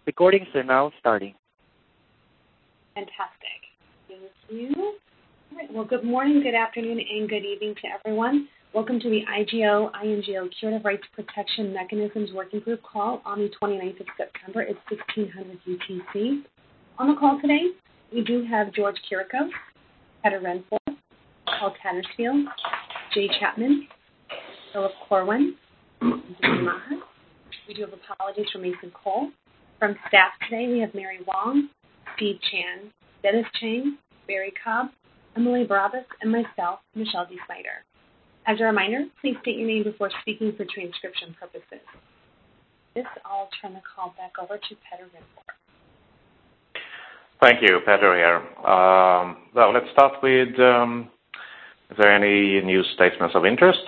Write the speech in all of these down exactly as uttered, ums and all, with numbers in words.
Recordings are now starting. Fantastic. Thank you. All right. Well, good morning, good afternoon, and good evening to everyone. Welcome to the I G O I N G O Curative Rights Protection Mechanisms Working Group call on the twenty-ninth of September at sixteen hundred U T C. On the call today, we do have George Kirikos, Petter Renforth, Paul Tattersfield, Jay Chapman, Philip Corwin, and Jimmy Maher. We do have apologies for Mason Cole. From staff today, we have Mary Wong, Steve Chan, Dennis Chang, Barry Cobb, Emily Barabbas, and myself, Michelle D. Snyder. As a reminder, please state your name before speaking for transcription purposes. This, I'll turn the call back over to Petter Renforth. Thank you, Petter here. Um, well, let's start with, um, is there any new statements of interest?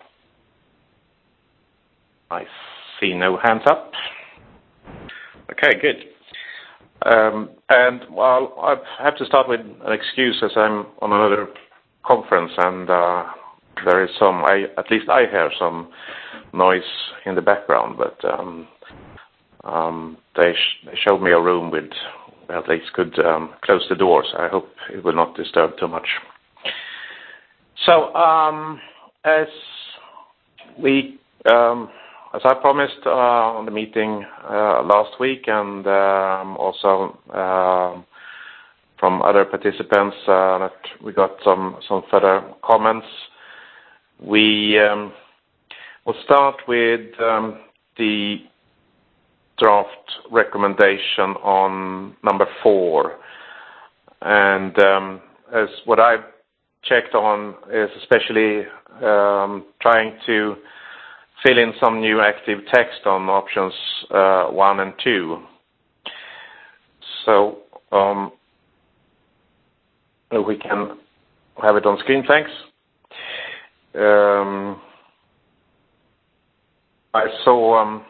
I see no hands up. Okay, good. Um, and, well, I have to start with an excuse as I'm on another conference, and uh, there is some, I, at least I hear some noise in the background, but um, um, they, sh- they showed me a room with, well, at least could um, close the doors. I hope it will not disturb too much. So, um, as we... Um, As I promised uh, on the meeting uh, last week, and um, also uh, from other participants, uh, that we got some, some further comments. We um, will start with um, the draft recommendation on number four. And um, as what I've checked on is especially um, trying to fill in some new active text on options uh, one and two. So um, we can have it on screen, thanks. Um, I saw, um,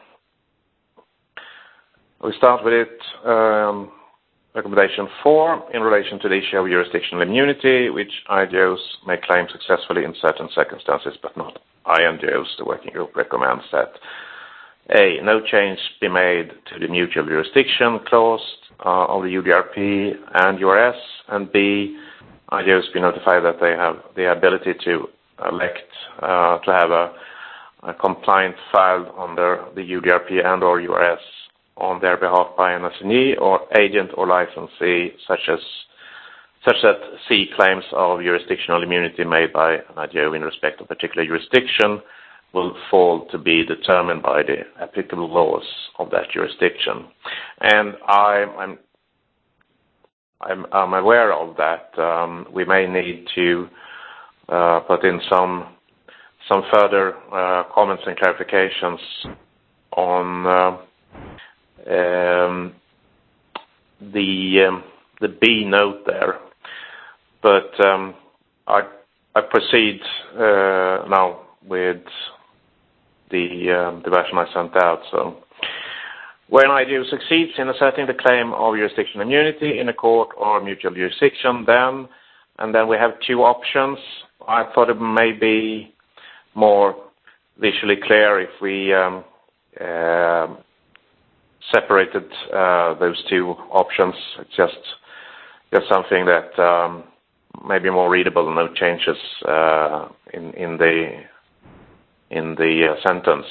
we start with it, um, recommendation four, in relation to the issue of jurisdictional immunity, which I G Os may claim successfully in certain circumstances, but not I N G Os. The working group recommends that A, no change be made to the mutual jurisdiction clause uh, of the U D R P and U R S, and B, I G Os be notified that they have the ability to elect uh, to have a, a compliant file under the U D R P and or U R S on their behalf by an assignee or agent or licensee, such as such that C claims of jurisdictional immunity made by an I G O in respect of particular jurisdiction will fall to be determined by the applicable laws of that jurisdiction. And I, I'm, I'm, I'm aware of that. Um, we may need to uh, put in some some further uh, comments and clarifications on uh, um, the um, the B note there. But um, I, I proceed uh, now with the, um, the version I sent out. So, when I D O succeeds in asserting the claim of jurisdictional immunity in a court or mutual jurisdiction, then, and then we have two options. I thought it may be more visually clear if we um, uh, separated uh, those two options. It's just, just something that um, maybe more readable, no changes uh, in in the in the uh, sentence.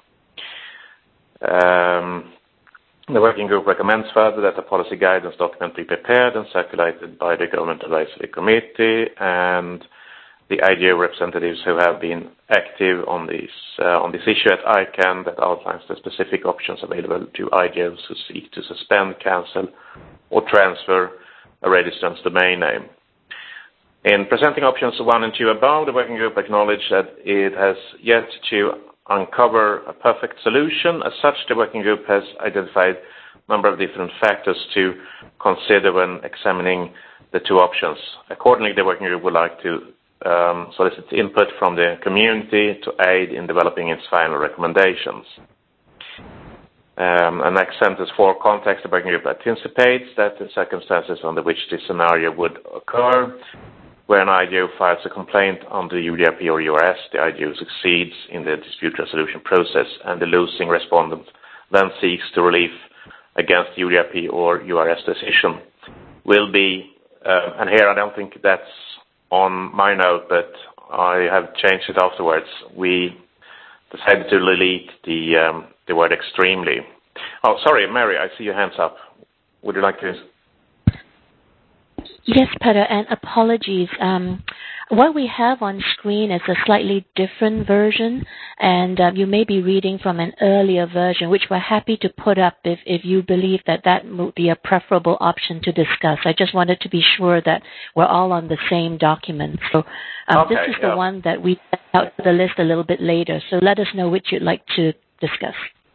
Um, the working group recommends further that the policy guidance document be prepared and circulated by the Government Advisory Committee, and the I G O representatives who have been active on this uh, on this issue at I CANN that outlines the specific options available to I G Os who seek to suspend, cancel, or transfer a registrant's domain name. In presenting options one and two above, the working group acknowledged that it has yet to uncover a perfect solution. As such, the working group has identified a number of different factors to consider when examining the two options. Accordingly, the working group would like to um, solicit input from the community to aid in developing its final recommendations. Um, and next sentence for context, the working group anticipates that the circumstances under which this scenario would occur, where an I G O files a complaint under U D R P or U R S, the I G O succeeds in the dispute resolution process, and the losing respondent then seeks to relief against U D R P or U R S decision will be, uh, and here I don't think that's on my note, but I have changed it afterwards. We decided to delete the um, the word extremely. Oh, sorry, Mary, I see your hands up. Would you like to? Yes, Petter, and apologies. Um, what we have on screen is a slightly different version, and uh, you may be reading from an earlier version, which we're happy to put up if, if you believe that that would be a preferable option to discuss. I just wanted to be sure that we're all on the same document. So um, okay, this is yeah. the one that we sent out to the list a little bit later, so let us know which you'd like to discuss.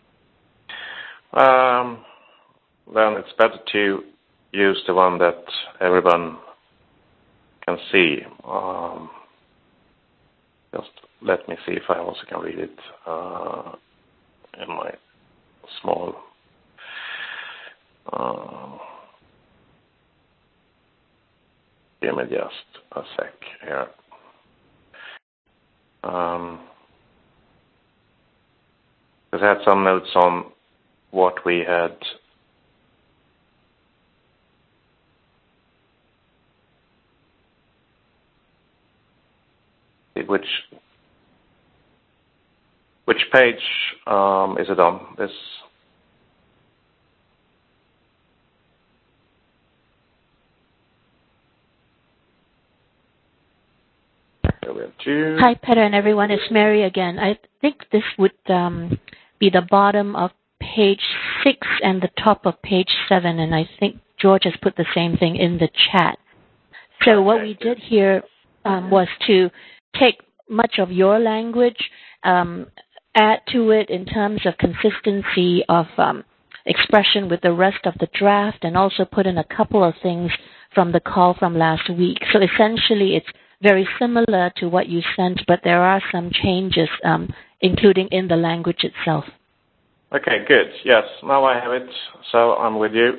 Um, then it's better to use the one that everyone can see. Um, just let me see if I also can read it uh, in my small. Uh, give me just a sec here. Um, because I had some notes on what we had. Which which page um, is it on? This. Hi, Petter and everyone. It's Mary again. I think this would um, be the bottom of page six and the top of page seven, and I think George has put the same thing in the chat. So okay, what we did here um, was to take much of your language, um, add to it in terms of consistency of um, expression with the rest of the draft, and also put in a couple of things from the call from last week. So essentially, it's very similar to what you sent, but there are some changes, um, including in the language itself. Okay, good. Yes, now I have it, so I'm with you.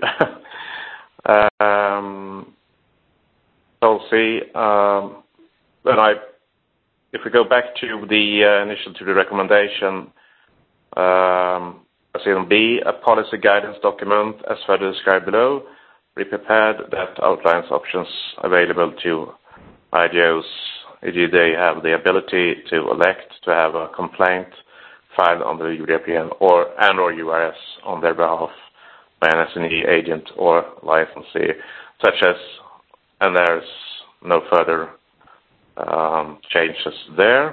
um, so see, um, when I, if we go back to the uh, initial to the recommendation, um, Section B, a policy guidance document as further described below, be prepared that outlines options available to I G Os, for example they have the ability to elect to have a complaint filed on the U D R P or and or U R S on their behalf by an S N E agent or licensee, such as, and there's no further um, changes there.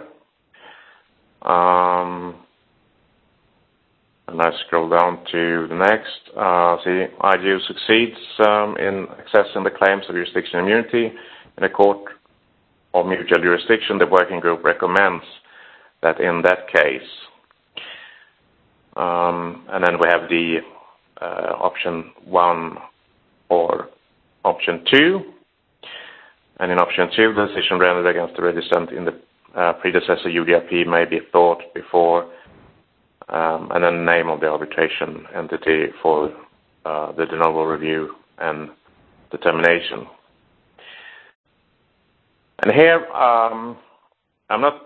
Um, and I scroll down to the next. Uh, see, I G O succeeds um, in accessing the claims of jurisdiction immunity in a court of mutual jurisdiction. The working group recommends that in that case. Um, and then we have the uh, option one or option two. And in option two, the decision rendered against the registrant in the uh, predecessor U D R P may be thought before, um, and then the name of the arbitration entity for uh, the de novo review and determination. And here, um, I'm not one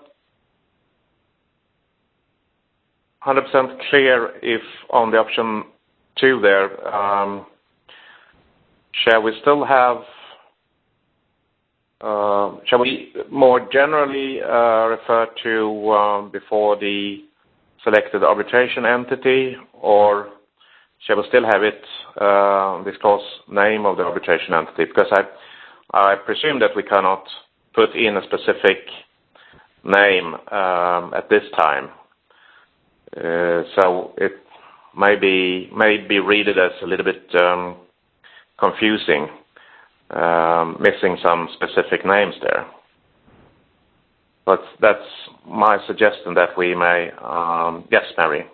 hundred percent clear if on the option two there, um, shall we still have, uh, shall we more generally uh, refer to um, before the selected arbitration entity, or shall we still have it uh, disclose name of the arbitration entity? Because I, I presume that we cannot put in a specific name um, at this time. Uh, so it may be, may be read it as a little bit um, confusing, um, missing some specific names there. But that's my suggestion that we may, um, yes, Mary.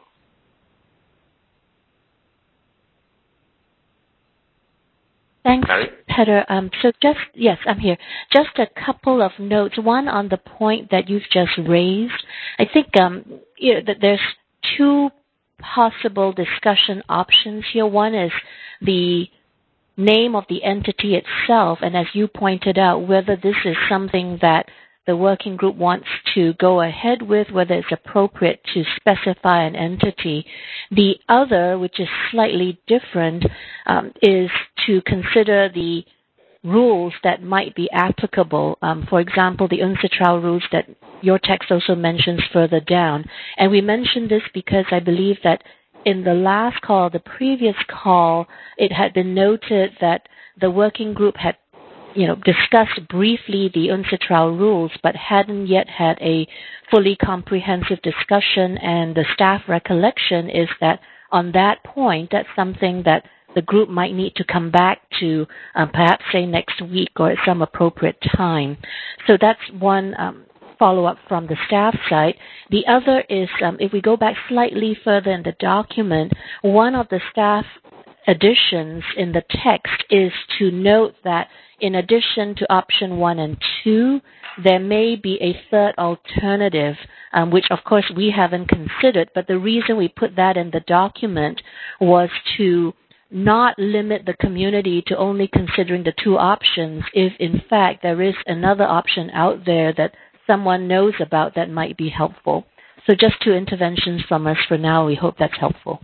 Thanks, Mary? Petter. Um, so just, yes, I'm here. Just a couple of notes. One on the point that you've just raised. I think um, you know, that there's two possible discussion options here. One is the name of the entity itself, and as you pointed out, whether this is something that the working group wants to go ahead with, whether it's appropriate to specify an entity. The other, which is slightly different, um, is to consider the rules that might be applicable. Um, for example, the UNCITRAL rules that your text also mentions further down. And we mentioned this because I believe that in the last call, the previous call, it had been noted that the working group had you know, discussed briefly the UNCITRAL rules, but hadn't yet had a fully comprehensive discussion, and the staff recollection is that on that point, that's something that the group might need to come back to, um, perhaps say next week or at some appropriate time. So that's one um, follow-up from the staff side. The other is, um, if we go back slightly further in the document, one of the staff additions in the text is to note that in addition to option one and two, there may be a third alternative, um, which of course we haven't considered, but the reason we put that in the document was to not limit the community to only considering the two options if in fact there is another option out there that someone knows about that might be helpful. So just two interventions from us for now. We hope that's helpful.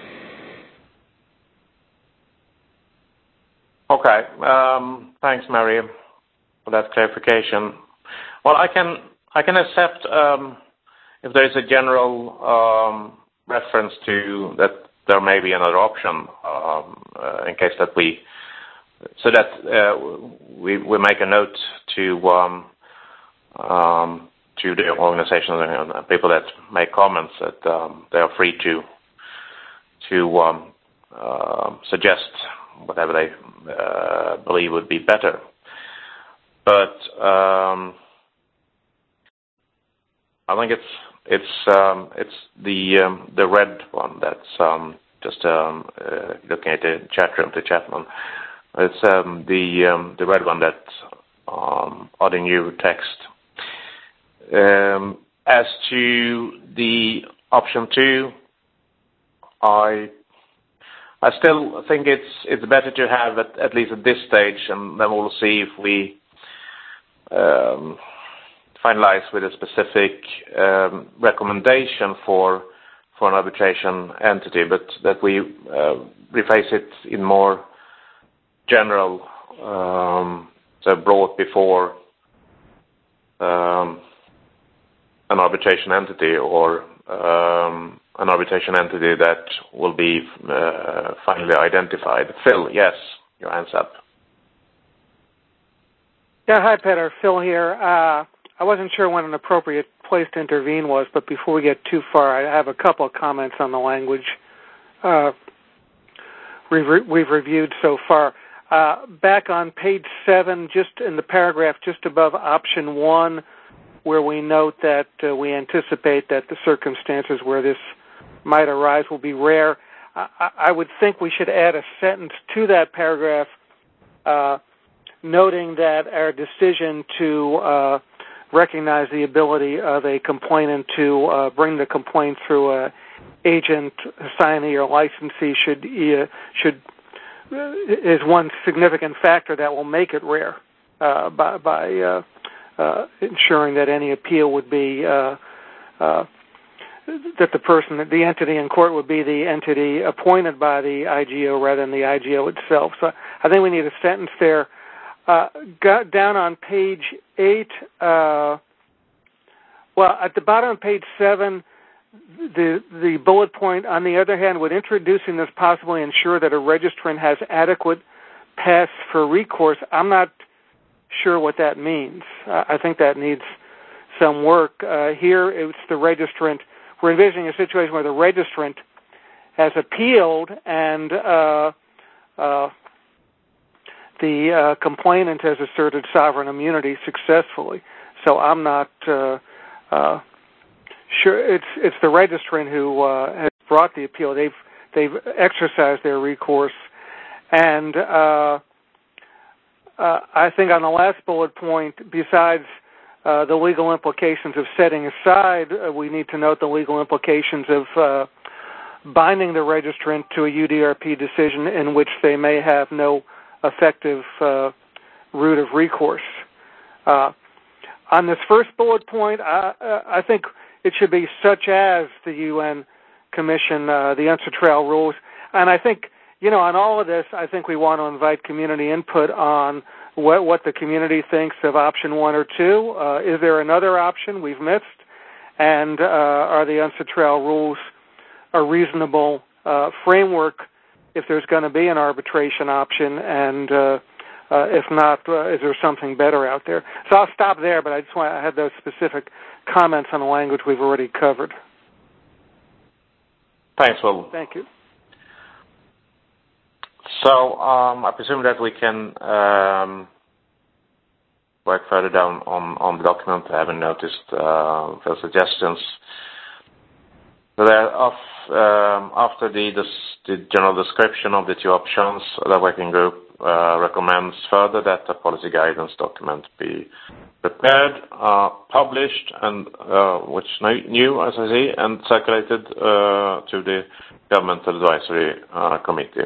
Okay. Um, thanks, Mary, for that clarification. Well, I can I can accept um, if there is a general um, reference to that there may be another option um, uh, in case that we so that uh, we we make a note to um, um, to the organization and people that make comments that um, they are free to to um, uh, suggest whatever they uh, believe would be better. But um, I think it's it's um, it's the um, the red one that's um, just um, uh, looking at the chat room to Chapman. It's um, the um, the red one that um, are the new text. Um, as to the option two, I. I still think it's it's better to have it at least at this stage, and then we'll see if we um, finalize with a specific um, recommendation for for an arbitration entity, but that we uh, rephrase it in more general, um, so brought before um, an arbitration entity or um, an arbitration entity that will be uh, finally identified. Phil, yes, your hand's up. Yeah, hi, Peter. Phil here. Uh, I wasn't sure when an appropriate place to intervene was, but before we get too far, I have a couple of comments on the language uh, we've, re- we've reviewed so far. Uh, back on page seven, just in the paragraph just above option one, where we note that uh, we anticipate that the circumstances where this might arise will be rare. I, I would think we should add a sentence to that paragraph uh, noting that our decision to uh, recognize the ability of a complainant to uh, bring the complaint through a agent, assignee, or licensee should uh, should uh, is one significant factor that will make it rare uh, by, by uh, uh, ensuring that any appeal would be uh, uh, that the person, the entity in court would be the entity appointed by the I G O rather than the I G O itself. So I think we need a sentence there. Uh, got down on page eight, uh, well, at the bottom of page seven, the the bullet point, on the other hand, would introducing this possibly ensure that a registrant has adequate paths for recourse. I'm not sure what that means. Uh, I think that needs some work. Uh, here, it's the registrant. We're envisioning a situation where the registrant has appealed and uh, uh, the uh, complainant has asserted sovereign immunity successfully. So I'm not uh, uh, sure. It's it's the registrant who uh, has brought the appeal. They've they've exercised their recourse, and uh, uh, I think on the last bullet point, besides uh, the legal implications of setting aside, uh, we need to note the legal implications of uh, binding the registrant to a U D R P decision in which they may have no effective uh, route of recourse. Uh, on this first bullet point, I, I think it should be such as the U N Commission, uh, the UNCITRAL rules. And I think, you know, on all of this, I think we want to invite community input on what, what the community thinks of option one or two. Uh, is there another option we've missed? And uh, are the UNCITRAL rules a reasonable uh, framework if there's going to be an arbitration option? And uh, uh, if not, uh, is there something better out there? So I'll stop there, but I just want to have those specific comments on the language we've already covered. Thanks, Will. Thank you. So um, I presume that we can um, work further down on, on the document. I haven't noticed uh, the suggestions. So there, off, um, after the, the, the general description of the two options, the working group uh, recommends further that the policy guidance document be prepared, uh, published, and uh, which new, as I see, and circulated uh, to the Governmental Advisory uh, Committee.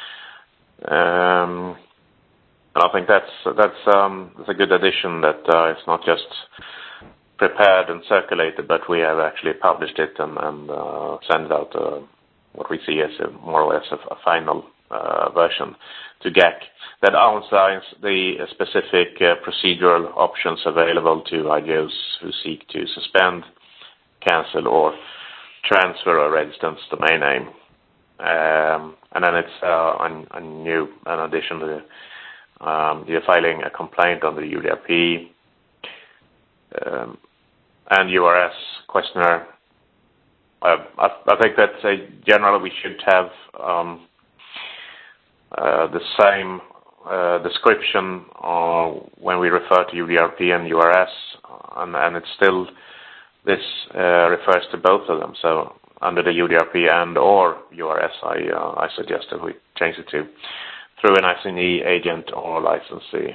Um, and I think that's that's, um, that's a good addition. That uh, it's not just prepared and circulated, but we have actually published it and, and uh, sent out uh, what we see as a, more or less a, a final uh, version to G A C that outlines the uh, specific uh, procedural options available to I G Os who seek to suspend, cancel, or transfer a registrant's domain name. Um, and then it's uh, a, a new, in addition to um, you're filing a complaint on the U D R P um, and U R S questionnaire. Uh, I, I think that uh, generally we should have um, uh, the same uh, description uh, when we refer to U D R P and U R S, and, and it's still, this uh, refers to both of them. So under the U D R P and or U R S, I, uh, I suggest that we change it to through an assignee, agent, or licensee.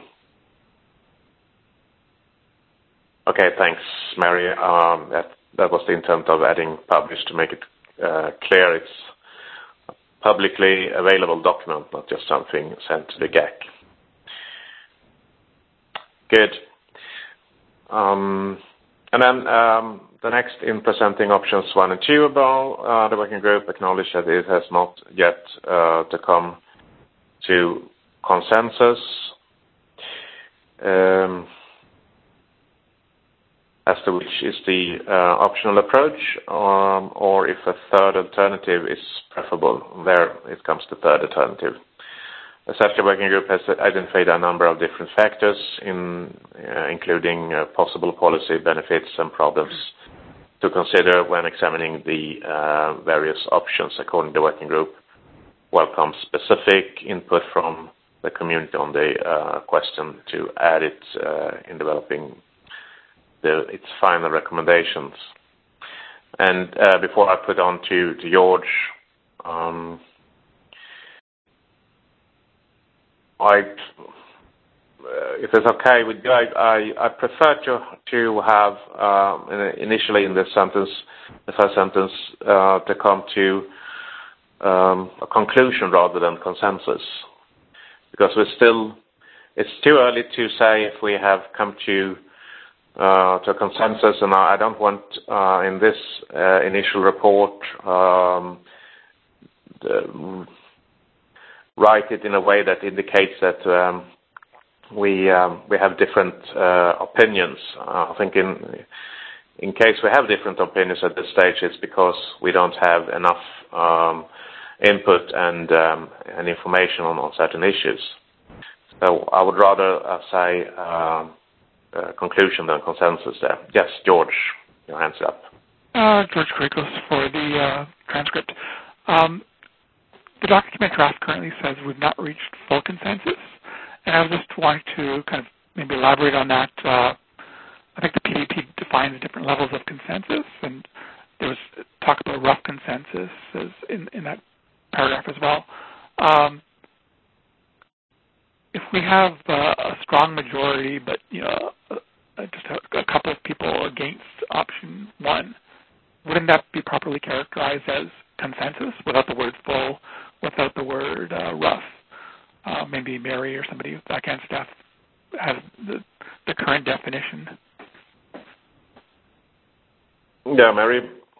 Okay, thanks, Mary. Um, that, that was the intent of adding published to make it uh, clear it's a publicly available document, not just something sent to the G A C. Good. Um, and then um, the next in presenting options one and two above, uh, the working group acknowledged that it has not yet uh, to come to consensus. Um, as to which is the uh, optional approach, um, or if a third alternative is preferable. There it comes to third alternative. The S A F C A working group has identified a number of different factors, in, uh, including uh, possible policy benefits and problems to consider when examining the uh, various options. According to the working group, welcome specific input from the community on the uh, question to add it uh, in developing The, its final recommendations. And uh, before I put on to, to George, um, I, uh, if it's okay with you, I, I, I prefer to to have uh, initially in this sentence, the first sentence, uh, to come to um, a conclusion rather than consensus, because we're still, it's too early to say if we have come to Uh, to a consensus, and I don't want uh, in this uh, initial report um, the, write it in a way that indicates that um, we um, we have different uh, opinions. Uh, I think in in case we have different opinions at this stage, it's because we don't have enough um, input and um, and information on, on certain issues. So I would rather uh, say. Um, Uh, conclusion than consensus there. Yes, George, your hand's up. Uh, George Krikos for the uh, transcript. Um, the document draft currently says we've not reached full consensus, and I just wanted to kind of maybe elaborate on that. Uh, I think the P D P defines different levels of consensus, and there was talk about rough consensus as in, in that paragraph as well. Um, If we have uh, a strong majority, but you know, uh, just a, a couple of people against option one, wouldn't that be properly characterized as consensus without the word full, without the word uh, rough? Uh, maybe Mary or somebody back end staff has the, the current definition. Yeah, Mary.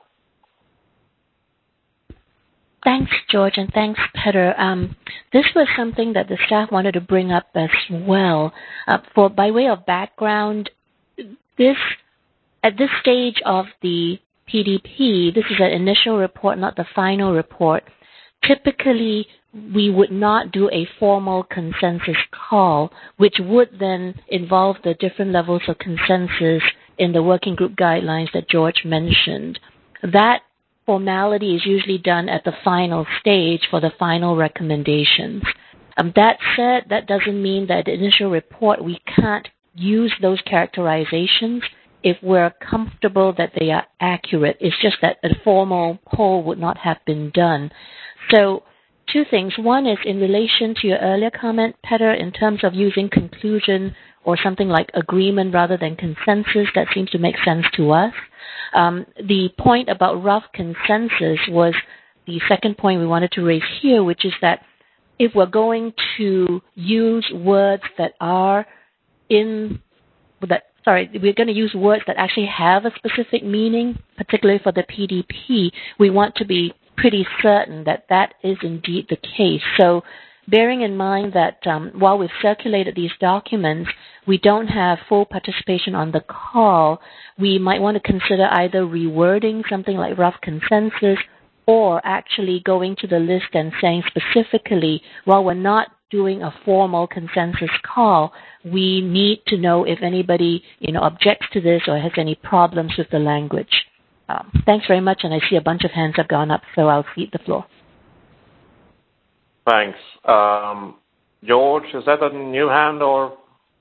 Thanks, George, and thanks, Peter. Um, this was something that the staff wanted to bring up as well. Uh, for by way of background, this at this stage of the P D P, this is an initial report, not the final report. Typically, we would not do a formal consensus call, which would then involve the different levels of consensus in the working group guidelines that George mentioned. That formality is usually done at the final stage for the final recommendations. Um, that said, that doesn't mean that the initial report, we can't use those characterizations if we're comfortable that they are accurate. It's just that a formal poll would not have been done. So two things. One is in relation to your earlier comment, Peter, in terms of using conclusion or something like agreement rather than consensus. That seems to make sense to us. Um, the point about rough consensus was the second point we wanted to raise here, which is that if we're going to use words that are in that sorry, we're going to use words that actually have a specific meaning, particularly for the P D P, we want to be pretty certain that that is indeed the case. So bearing in mind that um, while we've circulated these documents, we don't have full participation on the call, we might want to consider either rewording something like rough consensus or actually going to the list and saying specifically, while we're not doing a formal consensus call, we need to know if anybody, you know, objects to this or has any problems with the language. Um, thanks very much, and I see a bunch of hands have gone up, so I'll cede the floor. Thanks. Um, George, is that a new hand or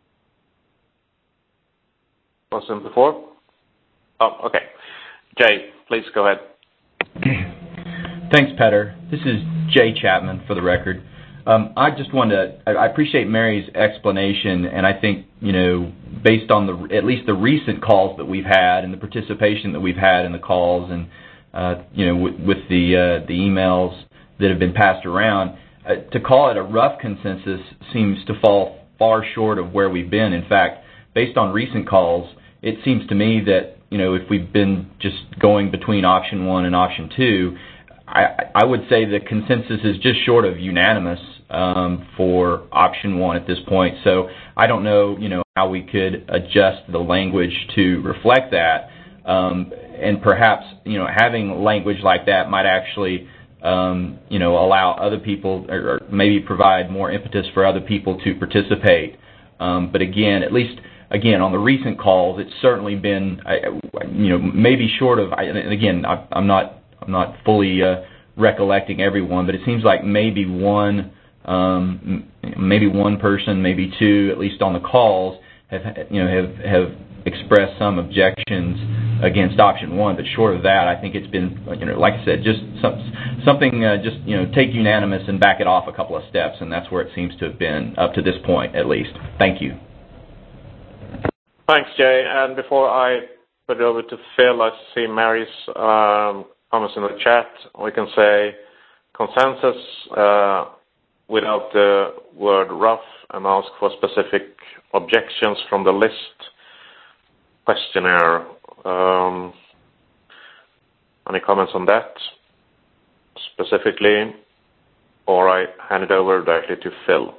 was it before? Oh, okay. Jay, please go ahead. Thanks, Peter. This is Jay Chapman, for the record. Um, I just wanted to, I appreciate Mary's explanation, and I think, you know, based on the at least the recent calls that we've had and the participation that we've had in the calls and, uh, you know, with, with the, uh, the emails that have been passed around, uh, to call it a rough consensus seems to fall far short of where we've been. In fact, based on recent calls, it seems to me that, you know, if we've been just going between option one and option two, I, I would say the consensus is just short of unanimous um, for option one at this point. So I don't know, you know, how we could adjust the language to reflect that. Um, and perhaps, you know, having language like that might actually, um, you know, allow other people or maybe provide more impetus for other people to participate. Um, but again, at least, again, on the recent calls, it's certainly been, you know, maybe short of, and again, I'm not I'm not fully uh, recollecting everyone, but it seems like maybe one, um, maybe one person, maybe two, at least on the calls, have you know have have expressed some objections against option one. But short of that, I think it's been, you know, like I said, just some, something, uh, just you know, take unanimous and back it off a couple of steps, and that's where it seems to have been up to this point, at least. Thank you. Thanks, Jay. And before I put it over to Phil, I see Mary's um, comments in the chat. We can say consensus uh, without the word rough and ask for specific objections from the list questionnaire. Um, any comments on that specifically? Or I hand it over directly to Phil.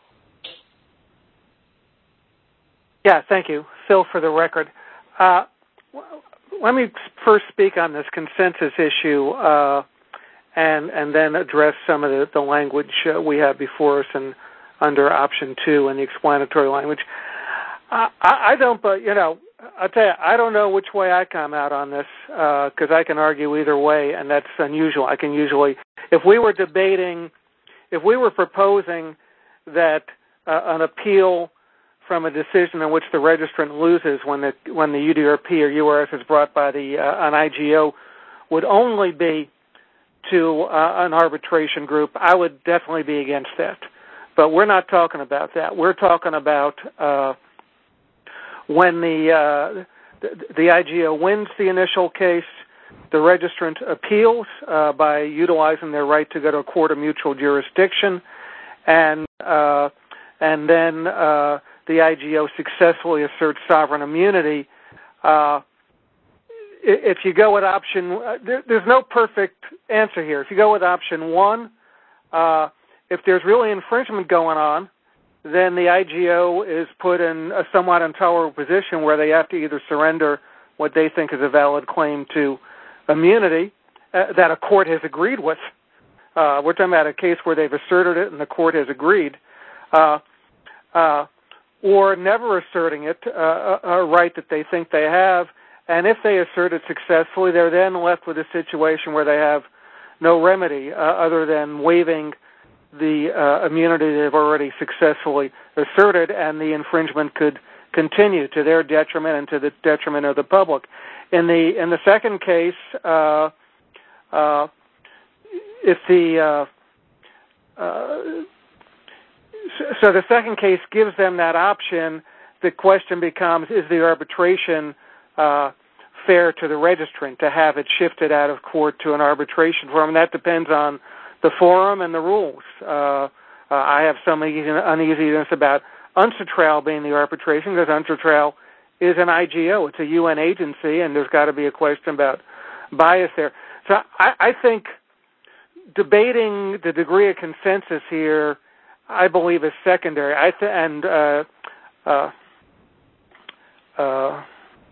Yeah, thank you. Phil, for the record. Uh, let me first speak on this consensus issue uh, and and then address some of the, the language uh, we have before us and under option two and the explanatory language. Uh, I, I don't, but you know, I'll tell you, I don't know which way I come out on this because uh, I can argue either way, and that's unusual. I can usually, if we were debating, if we were proposing that uh, an appeal from a decision in which the registrant loses when the when the U D R P or U R S is brought by the uh, an I G O would only be to uh, an arbitration group, I would definitely be against that. But we're not talking about that. We're talking about uh, when the, uh, the the I G O wins the initial case, the registrant appeals uh, by utilizing their right to go to a court of mutual jurisdiction, and uh, and then uh, the I G O successfully asserts sovereign immunity. Uh, if you go with option, there, there's no perfect answer here. If you go with option one, uh, if there's really infringement going on, then the I G O is put in a somewhat intolerable position where they have to either surrender what they think is a valid claim to immunity uh, that a court has agreed with. Uh, we're talking about a case where they've asserted it and the court has agreed, uh, uh, or never asserting it, uh, a, a right that they think they have. And if they assert it successfully, they're then left with a situation where they have no remedy uh, other than waiving the uh, immunity they've already successfully asserted, and the infringement could continue to their detriment and to the detriment of the public. In the in the second case, uh, uh, if the uh, uh, so the second case gives them that option, the question becomes: is the arbitration uh, fair to the registrant to have it shifted out of court to an arbitration forum? And that depends on the forum and the rules. Uh, uh, I have some uneasiness about UNCITRAL being the arbitration because UNCITRAL is an I G O. It's a U N agency, and there's got to be a question about bias there. So I, I think debating the degree of consensus here, I believe, is secondary. I th- and uh, uh, uh,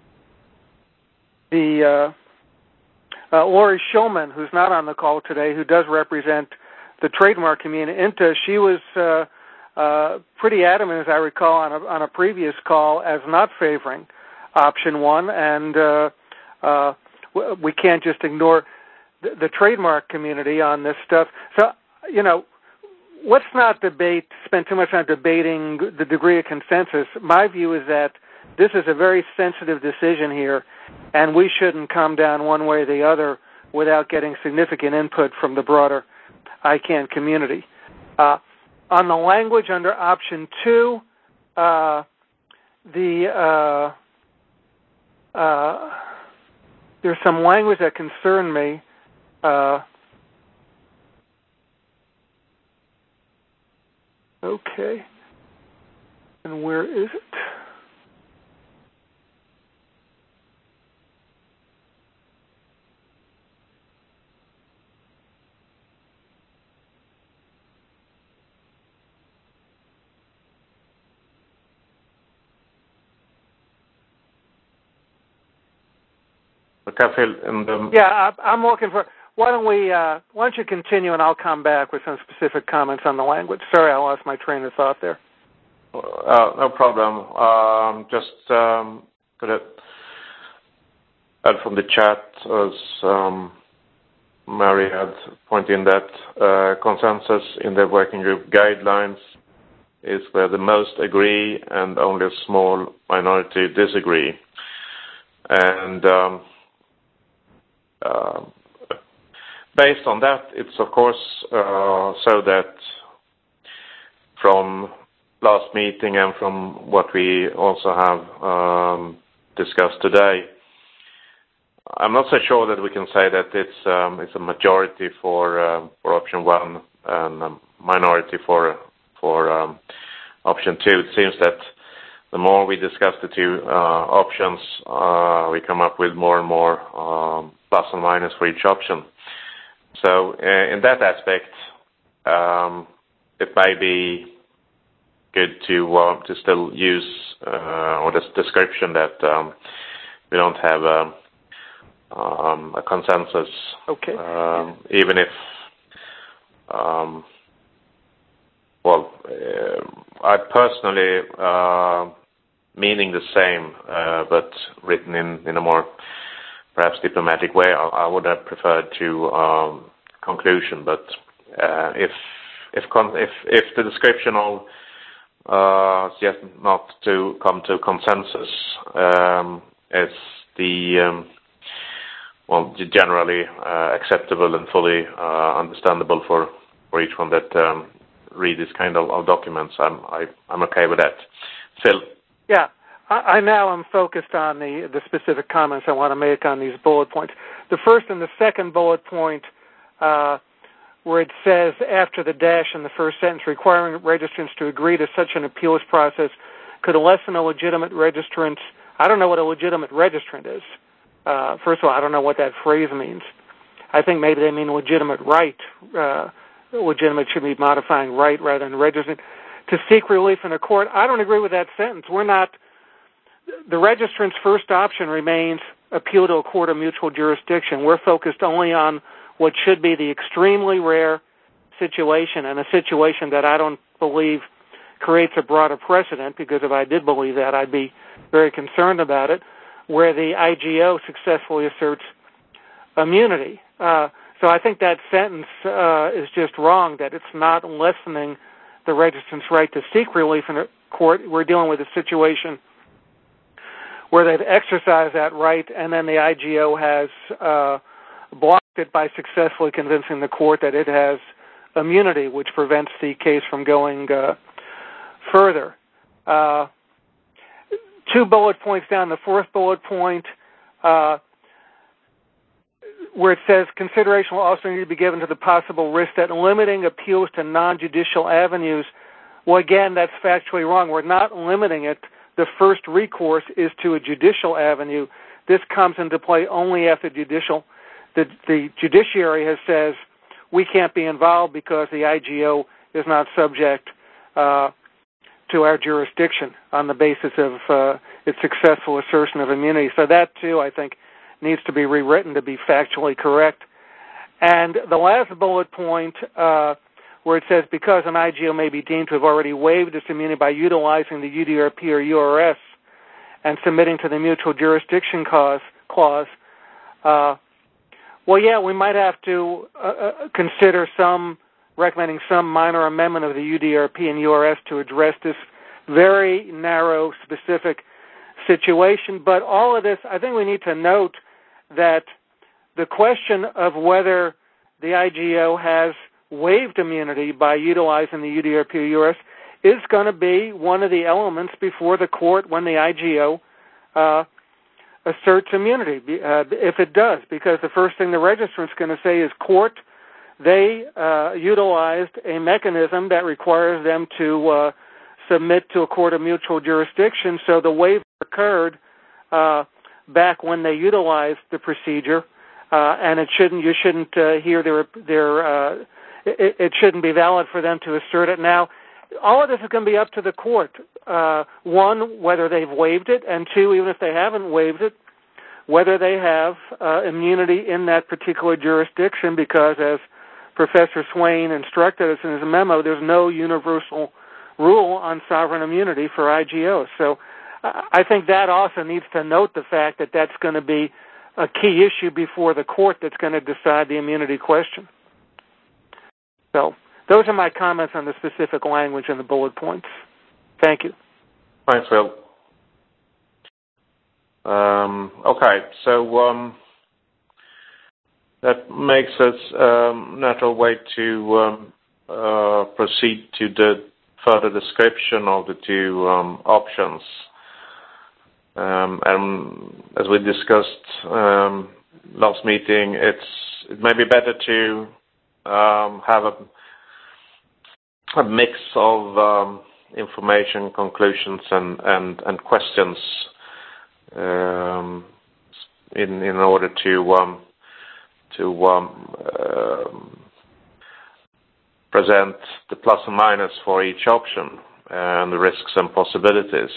the uh, uh, Lori Shulman, who's not on the call today, who does represent the trademark community, INTA, she was uh, uh, pretty adamant, as I recall, on a, on a previous call, as not favoring option one, and uh, uh, we can't just ignore the, the trademark community on this stuff. So, you know, let's not debate, spend too much time debating the degree of consensus. My view is that this is a very sensitive decision here, and we shouldn't come down one way or the other without getting significant input from the broader I CANN community. Uh, on the language under option two, uh, the uh, uh, there's some language that concerned me. Uh, okay, and where is it? In the... Yeah, I, I'm looking for. Why don't we? Uh, why don't you continue, and I'll come back with some specific comments on the language. Sorry, I lost my train of thought there. Uh, no problem. Um, just um, gonna add from the chat as um, Mary had pointed in that uh, consensus in the working group guidelines is where the most agree and only a small minority disagree. And um, uh, based on that, it's of course uh, so that from last meeting and from what we also have um, discussed today, I'm not so sure that we can say that it's um, it's a majority for uh, for option one and a minority for for um, option two. It seems that the more we discuss the two uh, options, uh, we come up with more and more um, plus and minus for each option. So uh, in that aspect, um, it may be good to uh, to still use uh, or this description that um, we don't have a, um, a consensus. Okay. Um, even if, um, well, uh, I personally. Uh, meaning the same, uh, but written in, in a more perhaps diplomatic way. I, I would have preferred to um, conclusion, but uh, if if con- if if the description of uh, yet not to come to consensus um, is the um, well generally uh, acceptable and fully uh, understandable for, for each one that um, read this kind of, of documents, I'm I, I'm okay with that. Phil. Yeah, I, I now am focused on the, the specific comments I want to make on these bullet points. The first and the second bullet point, uh, where it says after the dash in the first sentence, requiring registrants to agree to such an appeals process could lessen a legitimate registrant's, I don't know what a legitimate registrant is. Uh, Uh, first of all, I don't know what that phrase means. I think maybe they mean legitimate right. Uh, legitimate should be modifying right rather than registering. To seek relief in a court, I don't agree with that sentence. We're not, the registrant's first option remains appeal to a court of mutual jurisdiction. We're focused only on what should be the extremely rare situation, and a situation that I don't believe creates a broader precedent, because if I did believe that, I'd be very concerned about it, where the I G O successfully asserts immunity. Uh, so I think that sentence uh, is just wrong, that it's not lessening the registrant's right to seek relief in a court. We're dealing with a situation where they've exercised that right, and then the I G O has uh, blocked it by successfully convincing the court that it has immunity, which prevents the case from going uh, further. Uh, two bullet points down, the fourth bullet point, uh, where it says consideration will also need to be given to the possible risk that limiting appeals to non-judicial avenues. Well, again, that's factually wrong. We're not limiting it. The first recourse is to a judicial avenue. This comes into play only after judicial. The, the judiciary has says we can't be involved because the I G O is not subject uh, to our jurisdiction on the basis of uh, its successful assertion of immunity. So that, too, I think, needs to be rewritten to be factually correct. And the last bullet point, uh, where it says because an I G O may be deemed to have already waived its immunity by utilizing the U D R P or U R S and submitting to the mutual jurisdiction clause, clause uh, well, yeah, we might have to uh, consider some, recommending some minor amendment of the U D R P and U R S to address this very narrow, specific situation. But all of this, I think we need to note that the question of whether the I G O has waived immunity by utilizing the U D R P or U R S is going to be one of the elements before the court when the I G O uh, asserts immunity, uh, if it does, because the first thing the registrant's going to say is, court, they uh, utilized a mechanism that requires them to uh, submit to a court of mutual jurisdiction, so the waiver occurred uh, back when they utilized the procedure, uh, and it shouldn't, you shouldn't uh, hear their, their uh, it, it shouldn't be valid for them to assert it now. All of this is going to be up to the court. Uh, one, whether they've waived it, and two, even if they haven't waived it, whether they have uh, immunity in that particular jurisdiction, because as Professor Swain instructed us in his memo, there's no universal rule on sovereign immunity for I G Os. So uh, I think that also needs to note the fact that that's going to be a key issue before the court that's going to decide the immunity question. So those are my comments on the specific language and the bullet points. Thank you. Thanks, Phil. Um, okay, so um, that makes us um, natural way to um, uh, proceed to the further description of the two um, options. Um, and as we discussed um, last meeting, it's it may be better to um, have a a mix of um, information, conclusions, and, and, and questions um, in in order to um, to um, uh, present the plus and minus for each option and the risks and possibilities.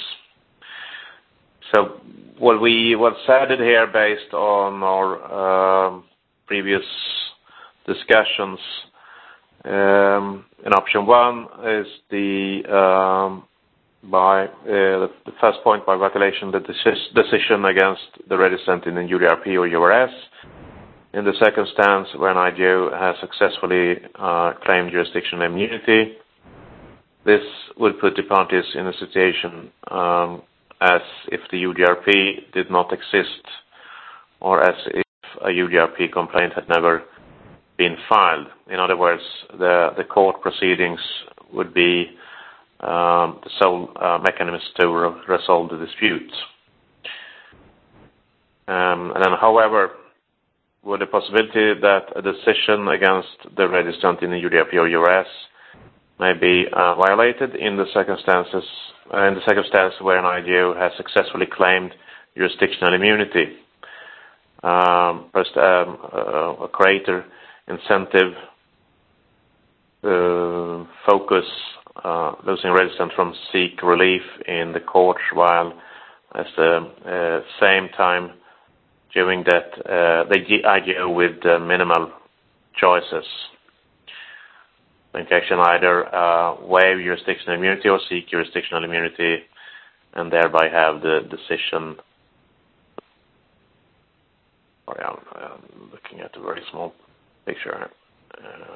So what we what's added here, based on our uh, previous discussions. Um, in option one is the um, by uh, the, the first point by violation the decis- decision against the registrant in the U D R P or U R S. In the second stance, where an I G O has successfully uh, claimed jurisdictional immunity, this would put the parties in a situation um, as if the U D R P did not exist, or as if a U D R P complaint had never been filed. In other words, the, the court proceedings would be um, the sole uh, mechanism to re- resolve the dispute. Um, and then, however, with the possibility that a decision against the registrant in the U D R P or U R S may be uh, violated in the circumstances, uh, in the circumstance where an I G O has successfully claimed jurisdictional immunity. um, first um, uh, a greater incentive uh, focus uh, losing residents from seek relief in the courts, while at the uh, same time doing that uh, the I G O with uh, minimal choices. They can either uh, waive jurisdictional immunity or seek jurisdictional immunity, and thereby have the decision. Sorry, I'm, I'm looking at a very small picture. Uh,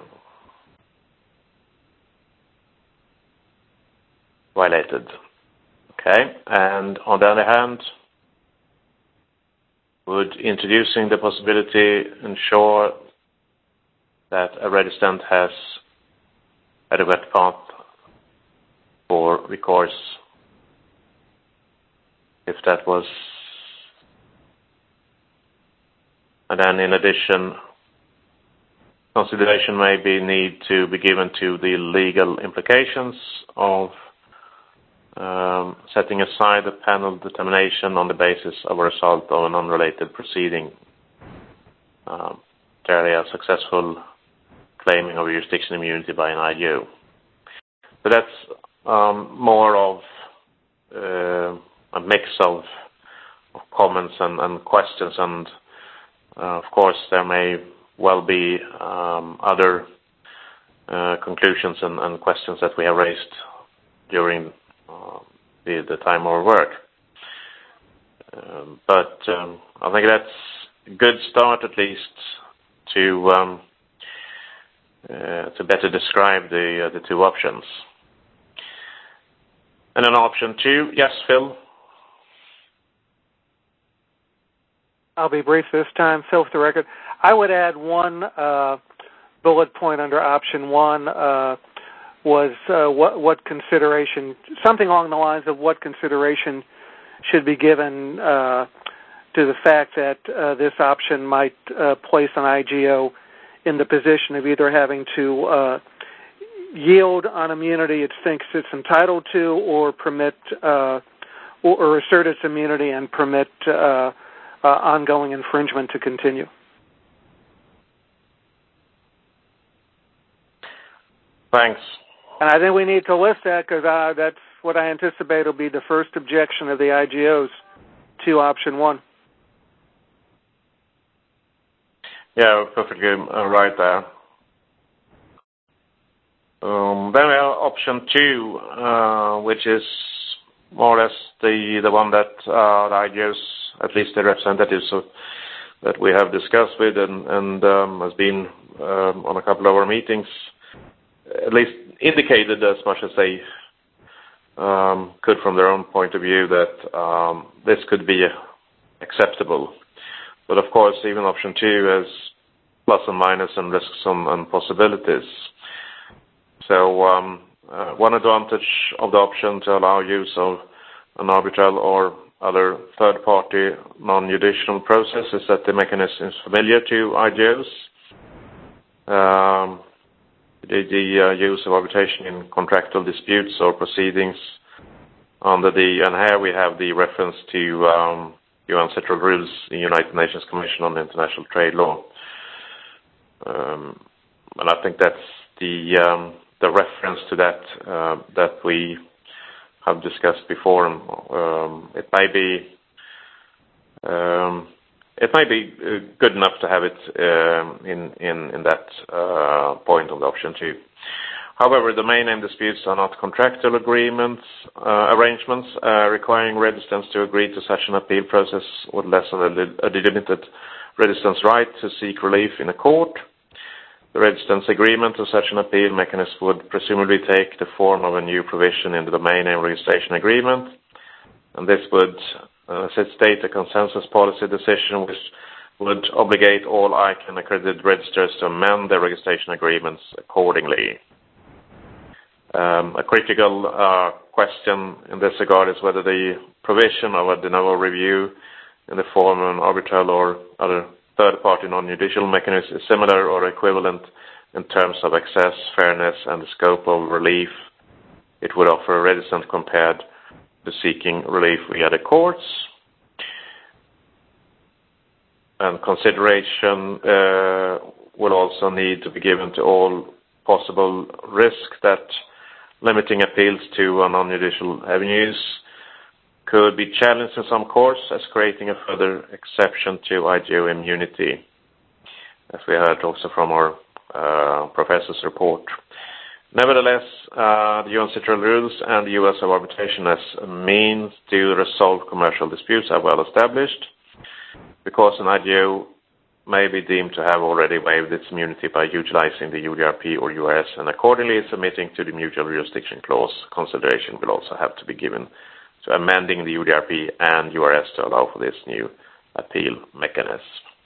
violated. Okay, and on the other hand, would introducing the possibility ensure that a registrant has adequate path for recourse if that was, and then in addition, consideration may be need to be given to the legal implications of um, setting aside a panel determination on the basis of a result of an unrelated proceeding. Um, clearly a successful claiming of jurisdiction immunity by an I G O. So that's um, more of uh, a mix of, of comments and, and questions, and uh, of course there may well be um, other uh, conclusions and, and questions that we have raised during uh, the, the time of our work. Um, but um, I think that's a good start, at least, to um, uh, to better describe the uh, the two options. And then option two, yes, Phil. I'll be brief this time. Phil, for the record, I would add one uh, bullet point under option one uh, was uh, what, what consideration, something along the lines of what consideration should be given uh, to the fact that uh, this option might uh, place an I G O in the position of either having to uh, yield on immunity it thinks it's entitled to, or permit uh, or, or assert its immunity and permit uh, uh, ongoing infringement to continue. Thanks. And I think we need to list that, because uh, that's what I anticipate will be the first objection of the I G Os to option one. Yeah, perfectly uh, right there. Um, then we have option two, uh, which is more or less the the one that uh, the I G Os, at least the representatives of, that we have discussed with and, and um, has been um, on a couple of our meetings, at least indicated as much as they um, could from their own point of view that um, this could be acceptable. But of course, even option two has plus and minus and risks and, and possibilities. So um, uh, one advantage of the option to allow use of an arbitral or other third-party non-judicial process is that the mechanism is familiar to I G Os. Um, the the uh, use of arbitration in contractual disputes or proceedings under the, and here we have the reference to um, U N Central Rules, the United Nations Commission on International Trade Law. Um, and I think that's the um, the reference to that uh, that we have discussed before. Um, it may be um, it may be uh, good enough to have it um, in in in that uh, point of the option two. However, the main name disputes are not contractual agreements uh, arrangements uh, requiring registrants to agree to such an appeal process would lessen a, a delimited registrant's right to seek relief in a court. The registrant's agreement to such an appeal mechanism would presumably take the form of a new provision in the domain name registration agreement, and this would uh, state a consensus policy decision which would obligate all I C A N accredited registrars to amend their registration agreements accordingly. Um, a critical uh, question in this regard is whether the provision of a de novo review in the form of an arbitral or other third-party non-judicial mechanism is similar or equivalent in terms of access, fairness, and the scope of relief it would offer a registrant compared to seeking relief via the courts. and consideration uh, will also need to be given to all possible risk that limiting appeals to uh, non-judicial avenues could be challenged in some courts as creating a further exception to I G O immunity, as we heard also from our uh, professor's report. Nevertheless, uh, the U N C T R L rules and the use of arbitration as a means to resolve commercial disputes are well established, because an I G O may be deemed to have already waived its immunity by utilizing the U D R P or U R S, and accordingly submitting to the mutual jurisdiction clause. Consideration will also have to be given to amending the U D R P and U R S to allow for this new appeal mechanism.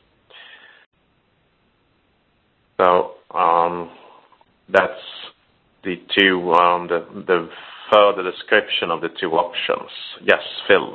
So um, that's the two, um, the, the further description of the two options. Yes, Phil.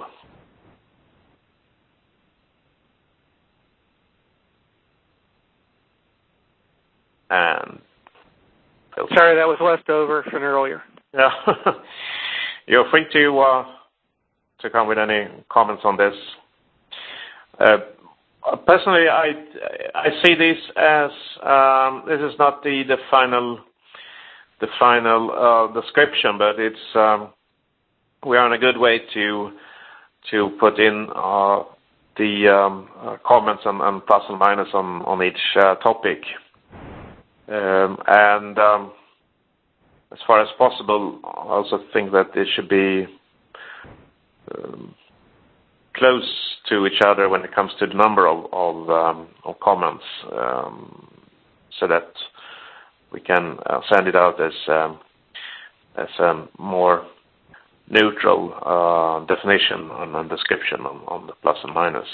And Phil. Sorry, that was left over from earlier. Yeah, you're free to uh, to come with any comments on this. Uh, personally, I I see this as um, this is not the the final. the final uh, description, but it's um, we are in a good way to to put in uh, the um, uh, comments and, and plus and minus on on each uh, topic, um, and um, as far as possible, I also think that it should be um, close to each other when it comes to the number of of, um, of comments, um, so that we can uh, send it out as um, as a more neutral uh, definition and, and description on, on the plus and minus.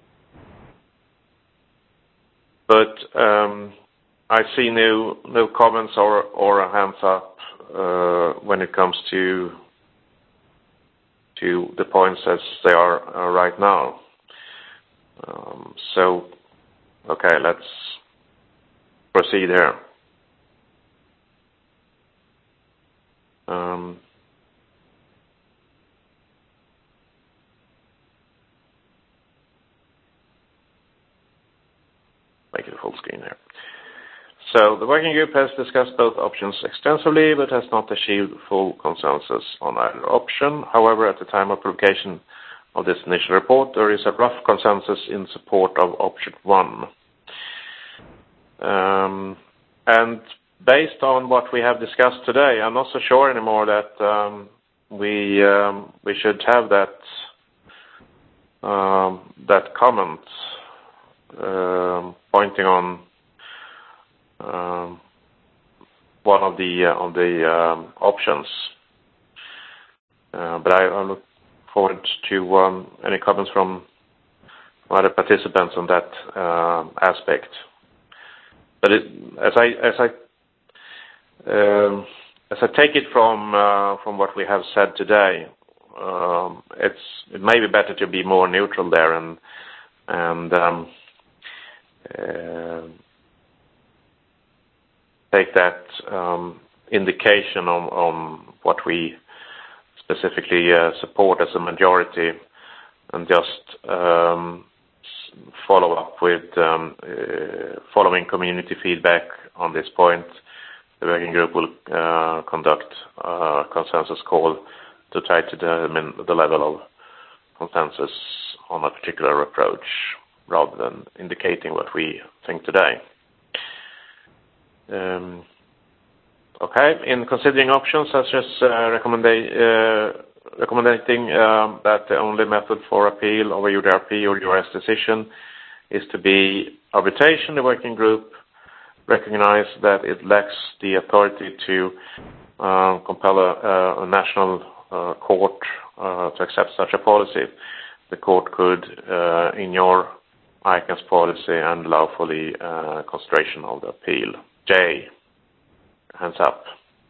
But um, I see no no comments or or a hands up uh, when it comes to to the points as they are uh, right now. Um, so, okay, let's proceed here. Um, make it full screen here. So the working group has discussed both options extensively, but has not achieved full consensus on either option. However, at the time of publication of this initial report, there is a rough consensus in support of option one. Um, and based on what we have discussed today, I'm not so sure anymore that um, we um, we should have that um, that comment uh, pointing on um, one of the uh, of the um, options. Uh, but I, I look forward to um, any comments from other participants on that uh, aspect. But it, as I as I Um, as I take it from uh, from what we have said today, um, it's it may be better to be more neutral there and and um, uh, take that um, indication on, on what we specifically uh, support as a majority, and just um, follow up with um, uh, following community feedback on this point. The working group will uh, conduct a consensus call to try to determine the level of consensus on a particular approach, rather than indicating what we think today. Um, okay, in considering options such as uh, recommenda- uh, recommending um, that the only method for appeal of a U D R P or U R S decision is to be arbitration, the working group recognize that it lacks the authority to uh, compel a, a national uh, court uh, to accept such a policy. The court could uh, ignore I C A N's policy and allow for the uh, consideration of the appeal. Jay, hands up.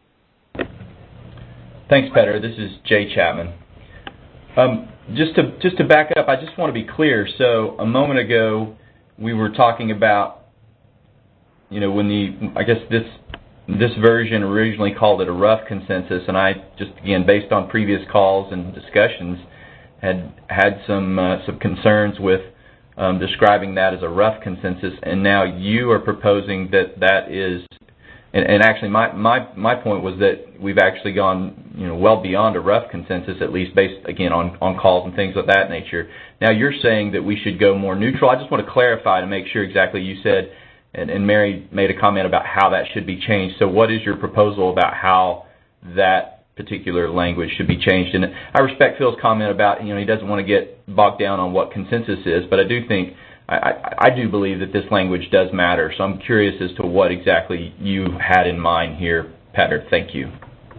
Thanks, Petter. This is Jay Chapman. Um, just to just to back up, I just want to be clear. So a moment ago, we were talking about, you know, when the, I guess this this version originally called it a rough consensus, and I just, again, based on previous calls and discussions, had had some uh, some concerns with um, describing that as a rough consensus, and now you are proposing that that is, and, and actually my, my, my point was that we've actually gone, you know, well beyond a rough consensus, at least based, again, on, on calls and things of that nature. Now you're saying that we should go more neutral. I just want to clarify to make sure exactly you said, and, and Mary made a comment about how that should be changed. So what is your proposal about how that particular language should be changed? And I respect Phil's comment about, you know, he doesn't want to get bogged down on what consensus is, but I do think, I, I, I do believe that this language does matter. So I'm curious as to what exactly you had in mind here, Petter. Thank you.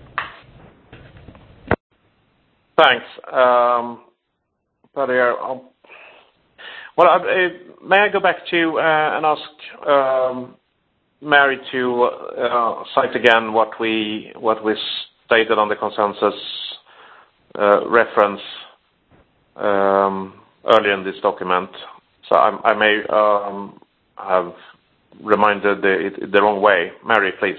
Thanks. Um, Petter, I'll, well, I, may I go back to uh, and ask um, Mary to uh, cite again what we what we stated on the consensus uh, reference um, earlier in this document. So I, I may um, have reminded the, it the wrong way. Mary, please.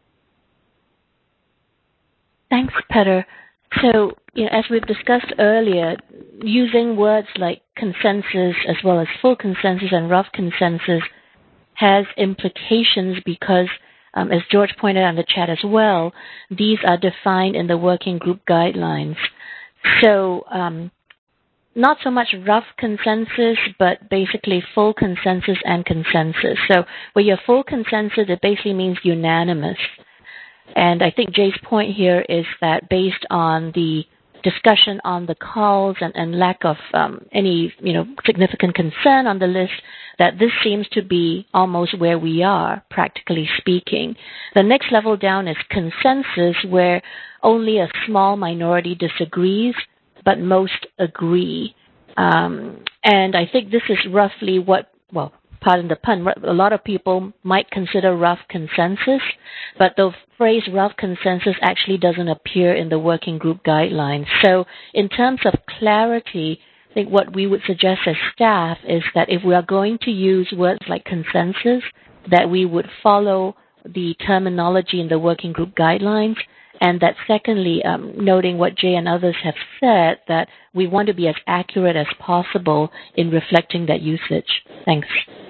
Thanks, Petter. So, you know, as we've discussed earlier, using words like consensus as well as full consensus and rough consensus has implications because, um, as George pointed out in the chat as well, these are defined in the working group guidelines. So, um, not so much rough consensus, but basically full consensus and consensus. So, where you have full consensus, it basically means unanimous. And I think Jay's point here is that based on the discussion on the calls and, and lack of um, any, you know, significant concern on the list, that this seems to be almost where we are, practically speaking. The next level down is consensus, where only a small minority disagrees, but most agree. Um, and I think this is roughly what, well, pardon the pun, a lot of people might consider rough consensus, but the phrase rough consensus actually doesn't appear in the working group guidelines. So in terms of clarity, I think what we would suggest as staff is that if we are going to use words like consensus, that we would follow the terminology in the working group guidelines, and that secondly, um, noting what Jay and others have said, that we want to be as accurate as possible in reflecting that usage. Thanks.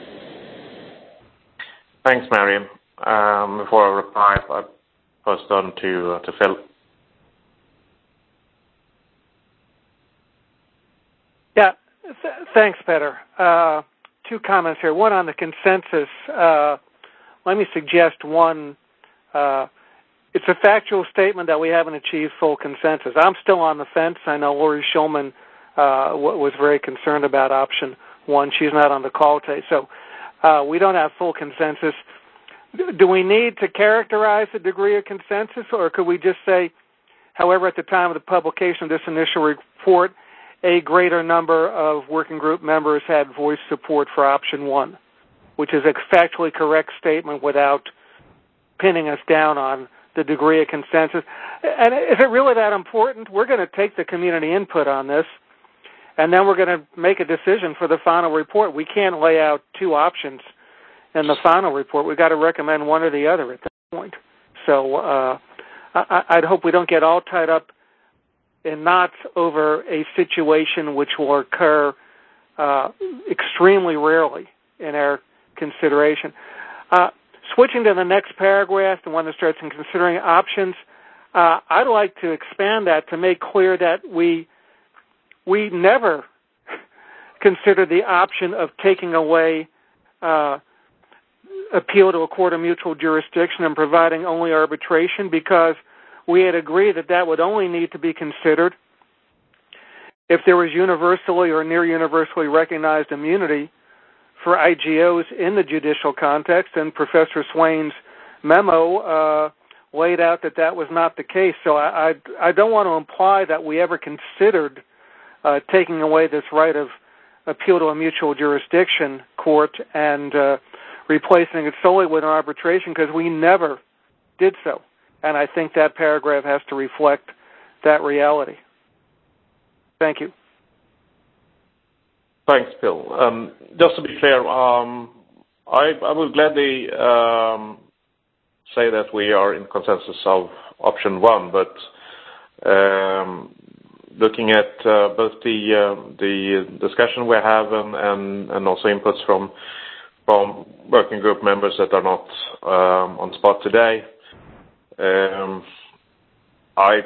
Thanks, Mary. Um, before I reply, I pass on to, uh, to Phil. Yeah, th- thanks, Petter. Uh, two comments here. One on the consensus. Uh, let me suggest one. Uh, it's a factual statement that we haven't achieved full consensus. I'm still on the fence. I know Lori Shulman uh, w- was very concerned about option one. She's not on the call today. So uh, we don't have full consensus. Do we need to characterize the degree of consensus, or could we just say, however, at the time of the publication of this initial report, a greater number of working group members had voiced support for option one, which is a factually correct statement without pinning us down on the degree of consensus. And is it really that important? We're going to take the community input on this, and then we're going to make a decision for the final report. We can't lay out two options in the final report. We've got to recommend one or the other at that point. So uh, I, I'd hope we don't get all tied up in knots over a situation which will occur uh, extremely rarely in our consideration. Uh, switching to the next paragraph, the one that starts in considering options, uh, I'd like to expand that to make clear that we we never consider the option of taking away uh, appeal to a court of mutual jurisdiction and providing only arbitration, because we had agreed that that would only need to be considered if there was universally or near universally recognized immunity for I G Os in the judicial context, and Professor Swain's memo uh, laid out that that was not the case. So I, I, I don't want to imply that we ever considered uh, taking away this right of appeal to a mutual jurisdiction court and uh, replacing it solely with an arbitration, because we never did so. And I think that paragraph has to reflect that reality. Thank you. Thanks, Bill. Um, just to be clear, um, I, I will gladly um, say that we are in consensus of option one, but um, looking at uh, both the uh, the discussion we have and, and, and also inputs from from working group members that are not um, on spot today, um, I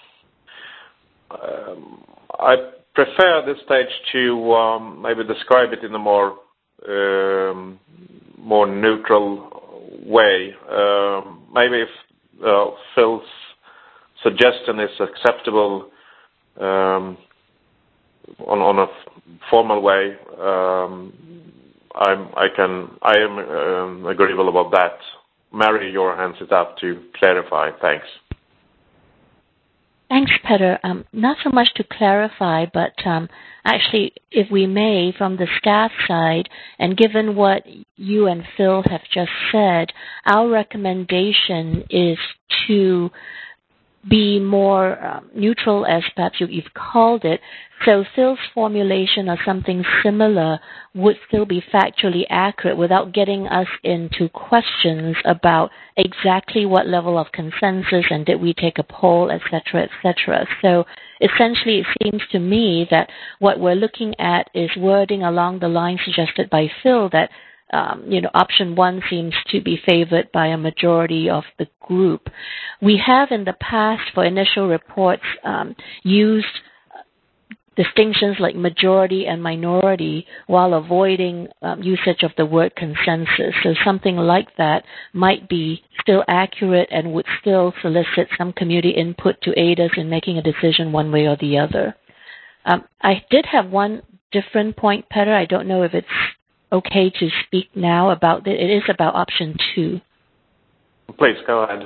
um, I prefer this stage to um, maybe describe it in a more um, more neutral way. Um, maybe if uh, Phil's suggestion is acceptable um, on on a formal way, um, I'm I can I am um, agreeable about that. Mary, your hands is up to clarify. Thanks. Thanks, Peter. Um, not so much to clarify, but um, actually, if we may, from the staff side, and given what you and Phil have just said, our recommendation is to be more um, neutral, as perhaps you, you've called it. So Phil's formulation or something similar would still be factually accurate without getting us into questions about exactly what level of consensus and did we take a poll, et cetera, et cetera. So essentially it seems to me that what we're looking at is wording along the line suggested by Phil that Um, you know, option one seems to be favored by a majority of the group. We have in the past, for initial reports, um, used distinctions like majority and minority while avoiding um, usage of the word consensus. So something like that might be still accurate and would still solicit some community input to aid us in making a decision one way or the other. Um, I did have one different point, Peter. I don't know if it's okay to speak now about it. It is about option two. Please go ahead.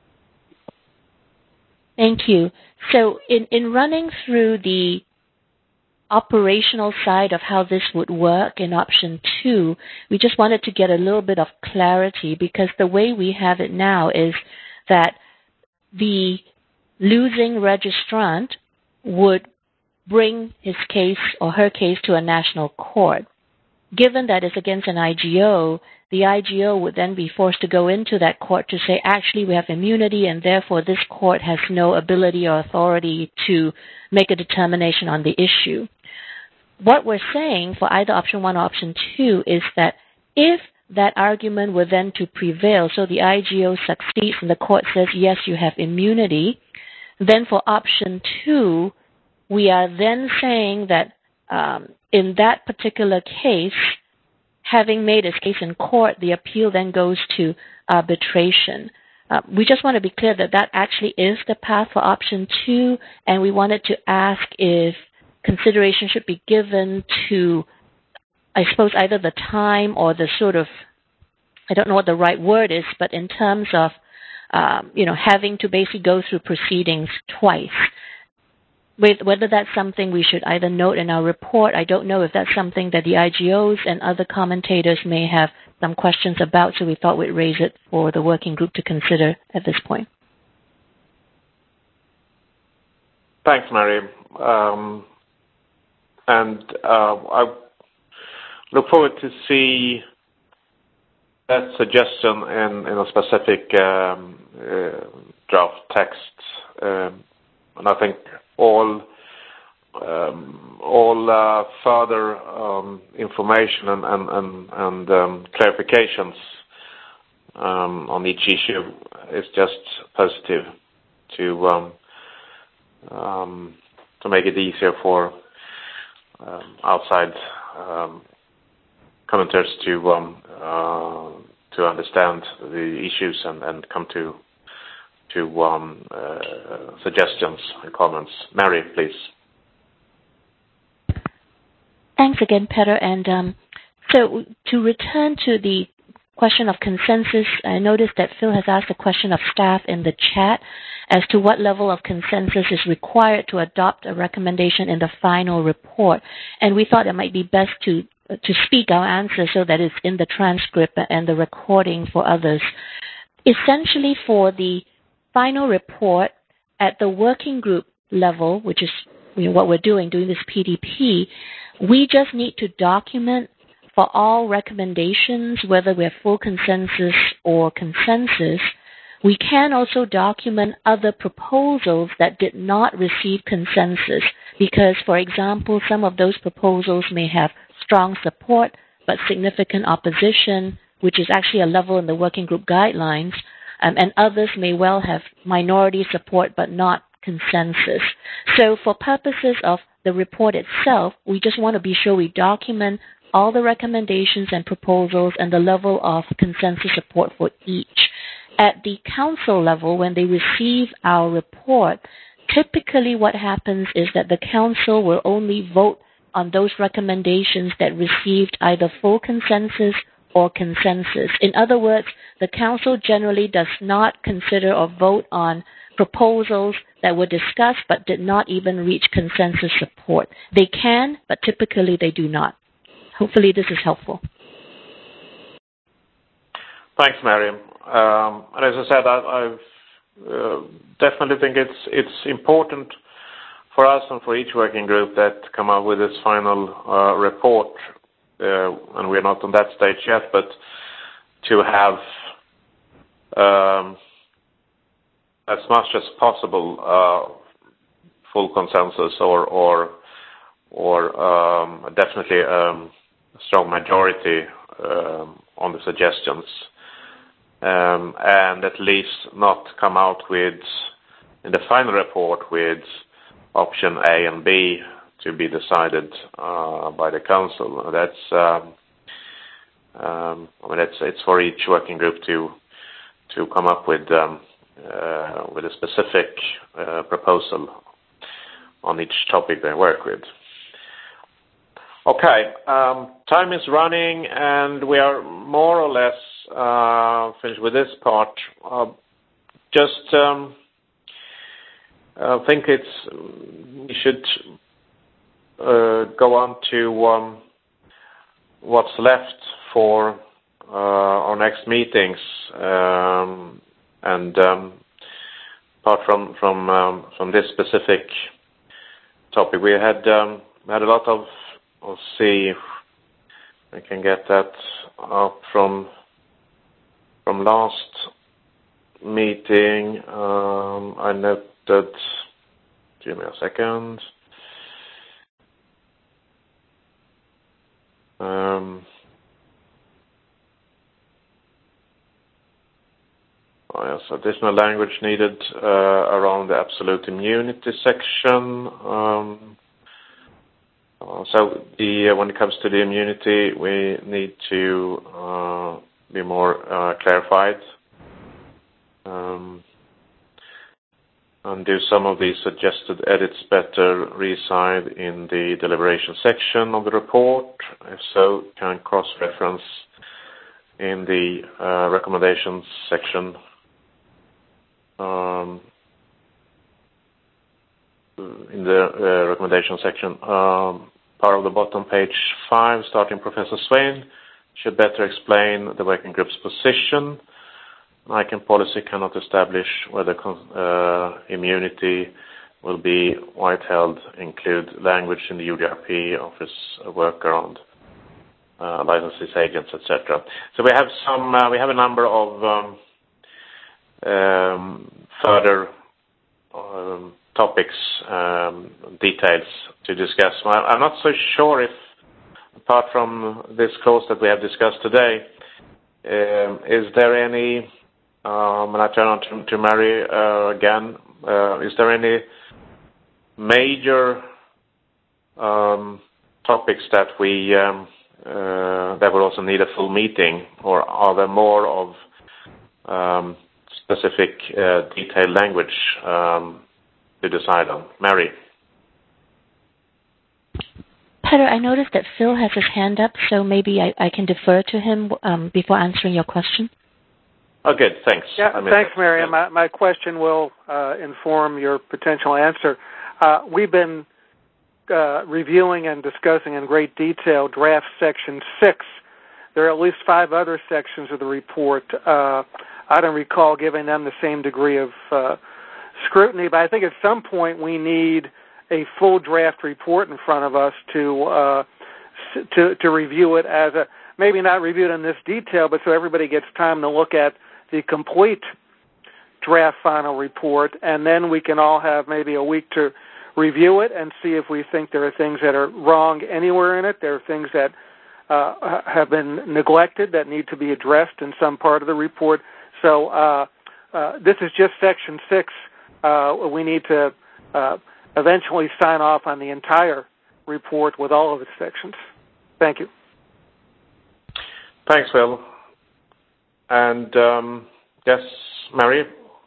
Thank you. So in, in running through the operational side of how this would work in option two, we just wanted to get a little bit of clarity because the way we have it now is that the losing registrant would bring his case or her case to a national court. Given that it's against an I G O, the I G O would then be forced to go into that court to say, actually, we have immunity, and therefore this court has no ability or authority to make a determination on the issue. What we're saying for either option one or option two is that if that argument were then to prevail, so the I G O succeeds and the court says, yes, you have immunity, then for option two, we are then saying that um, in that particular case, having made its case in court, the appeal then goes to arbitration. Uh, we just want to be clear that that actually is the path for option two, and we wanted to ask if consideration should be given to, I suppose, either the time or the sort of, I don't know what the right word is, but in terms of, um, you know, having to basically go through proceedings twice. With whether that's something we should either note in our report, I don't know if that's something that the I G Os and other commentators may have some questions about, so we thought we'd raise it for the working group to consider at this point. Thanks, Mary. Um, and uh, I look forward to see that suggestion in, in a specific um, uh, draft text. Um, and I think all um, all uh, further um, information and and and, and um, clarifications um, on each issue is just positive to um, um, to make it easier for um, outside um, commenters to um, uh, to understand the issues and, and come to to um, uh, suggestions and comments. Mary, please. Thanks again, Peter. And um, so to return to the question of consensus, I noticed that Phil has asked a question of staff in the chat as to what level of consensus is required to adopt a recommendation in the final report. And we thought it might be best to to speak our answer so that it's in the transcript and the recording for others. Essentially, for the final report at the working group level, which is you know, what we're doing, doing this P D P, we just need to document for all recommendations, whether we have full consensus or consensus, We can also document other proposals that did not receive consensus because, for example, some of those proposals may have strong support but significant opposition, which is actually a level in the working group guidelines, um, and others may well have minority support but not consensus. So for purposes of the report itself, we just want to be sure we document all the recommendations and proposals and the level of consensus support for each. At the council level, when they receive our report, typically what happens is that the council will only vote on those recommendations that received either full consensus or consensus. In other words, the council generally does not consider or vote on proposals that were discussed but did not even reach consensus support. They can, but typically they do not. Hopefully this is helpful. Thanks, Mary. Um, and as I said, I I've, uh, definitely think it's it's important for us and for each working group that come up with this final uh, report, uh, and we're not on that stage yet, but to have um, as much as possible uh, full consensus or or or um, definitely um, a strong majority um, on the suggestions. Um, and at least not come out with, in the final report, with option A and B to be decided uh, by the council. That's, um, um, I mean, it's it's for each working group to to come up with um, uh, with a specific uh, proposal on each topic they work with. Okay, um, time is running, and we are more or less uh, finished with this part. Uh, just um, I think it's we should uh, go on to um, what's left for uh, our next meetings, um, and um, apart from from um, from this specific topic, we had um, had a lot of. We'll see if I can get that up from from last meeting. Um, I noted. Give me a second. Um, oh yes, additional language needed uh, around the absolute immunity section. Um, Uh, so the, uh, when it comes to the immunity, we need to uh, be more uh, clarified um, and do some of the suggested edits better reside in the deliberation section of the report. If so, can cross-reference in the uh, recommendations section. Um, in the uh, recommendation section, um, part of the bottom page five, starting Professor Swain, should better explain the working group's position. I C A N policy cannot establish whether uh, immunity will be withheld, include language in the U D R P office workaround, uh, licenses, agents, et cetera. So we have some, uh, we have a number of um, um, further um, topics, um, details to discuss. Well, I'm not so sure if, apart from this clause that we have discussed today, um, is there any, um, and I turn on to, to Mary uh, again, uh, is there any major um, topics that we um, uh, that would also need a full meeting, or are there more of um, specific uh, detailed language um, to decide on? Mary. Peter, I noticed that Phil has his hand up, so maybe I, I can defer to him um, before answering your question. Oh, good. Thanks. Yeah, thanks, Mary. My, my question will uh, inform your potential answer. Uh, we've been uh, reviewing and discussing in great detail draft section six. There are at least five other sections of the report. Uh, I don't recall giving them the same degree of uh, scrutiny, but I think at some point we need a full draft report in front of us to uh, to, to review it as a, maybe not review it in this detail, but so everybody gets time to look at the complete draft final report, and then we can all have maybe a week to review it and see if we think there are things that are wrong anywhere in it. There are things that uh, have been neglected that need to be addressed in some part of the report. So uh, uh, this is just Section six. Uh, we need to uh, eventually sign off on the entire report with all of its sections. Thank you. Thanks, Phil. And um, yes, Mary?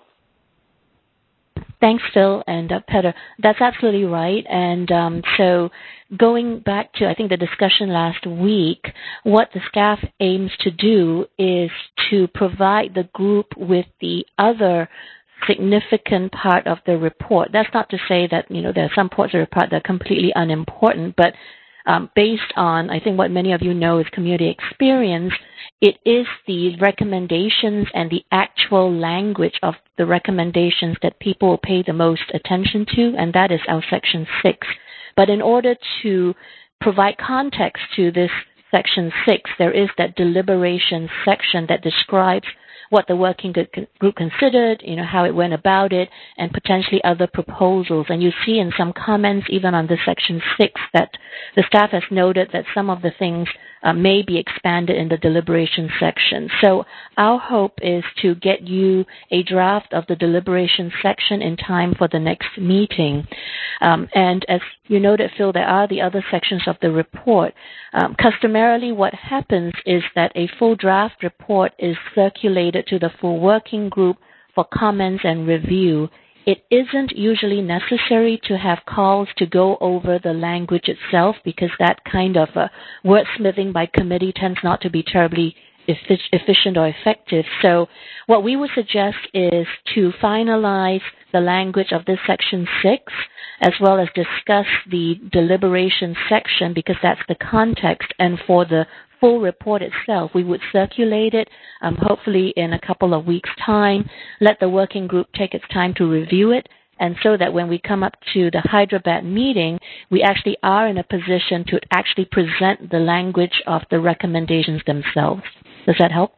Thanks, Phil and uh, Peter. That's absolutely right. And um, so going back to, I think, the discussion last week, what the staff aims to do is to provide the group with the other significant part of the report. That's not to say that, you know, there are some parts of the report that are completely unimportant, but um, based on, I think, what many of you know is community experience, it is the recommendations and the actual language of the recommendations that people will pay the most attention to, and that is our Section six. But in order to provide context to this Section six, there is that deliberation section that describes what the working group considered, you know, how it went about it, and potentially other proposals. And you see in some comments, even on this Section six, that the staff has noted that some of the things uh, may be expanded in the deliberation section. So our hope is to get you a draft of the deliberation section in time for the next meeting. Um, and as you noted, Phil, there are the other sections of the report. Um, customarily, what happens is that a full draft report is circulated to the full working group for comments and review. It isn't usually necessary to have calls to go over the language itself, because that kind of uh, wordsmithing by committee tends not to be terribly efficient or effective. So what we would suggest is to finalize the language of this Section six, as well as discuss the deliberation section, because that's the context. And for the full report itself, we would circulate it, um, hopefully in a couple of weeks' time, let the working group take its time to review it, and so that when we come up to the Hyderabad meeting, we actually are in a position to actually present the language of the recommendations themselves. Does that help?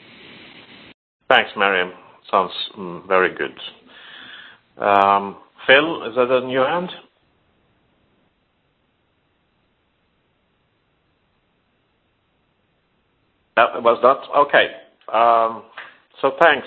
Thanks, Miriam. Sounds mm, very good. Um, Phil, is that in your hand? That was that? Okay. Um, so thanks.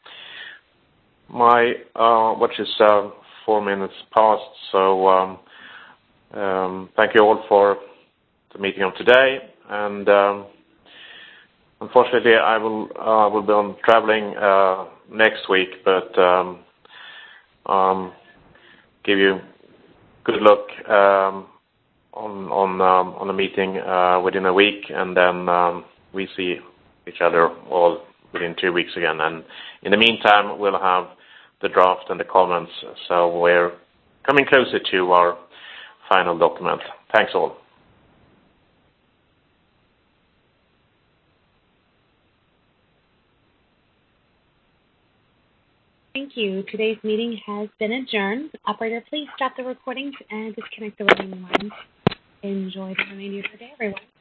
My uh, watch is uh, four minutes past, so um, um, thank you all for the meeting of today. And um, unfortunately, I will uh, will be on traveling uh, next week, but um, um, give you good luck um, on on um, on the meeting uh, within a week, and then um, we see each other all within two weeks again. And in the meantime, we'll have the draft and the comments, so we're coming closer to our final document. Thanks all. Thank you. Today's meeting has been adjourned. Operator, please stop the recordings and disconnect the remaining lines. Enjoy the remainder of your day, everyone.